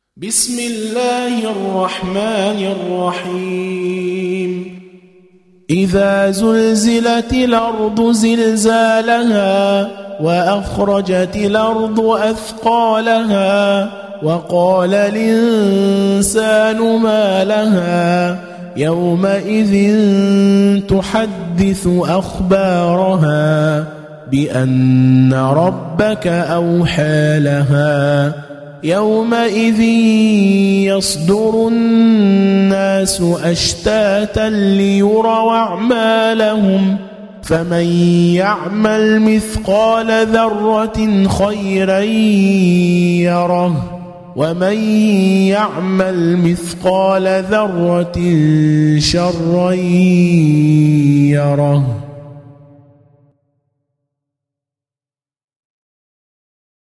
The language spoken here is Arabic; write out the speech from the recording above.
بسم الله الرحمن الرحيم إذا زلزلت الأرض زلزالها وأخرجت الأرض أثقالها وقال الإنسان ما لها يومئذ تحدث أخبارها بأن ربك أوحى لها يومئذ يصدر الناس أشتاتا ليروا أعمالهم فمن يعمل مثقال ذرة خيرا يره ومن يعمل مثقال ذرة شرا يره.